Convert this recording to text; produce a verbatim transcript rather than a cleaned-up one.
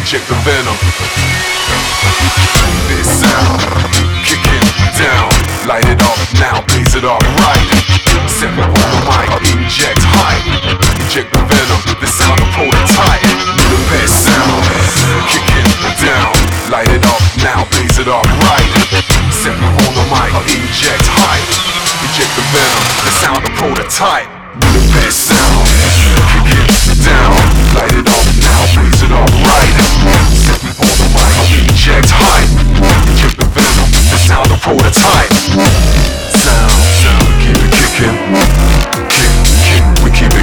inject the venom. This sound, kick it down, light it up now, blaze it up right. Step up on the mic, inject hype.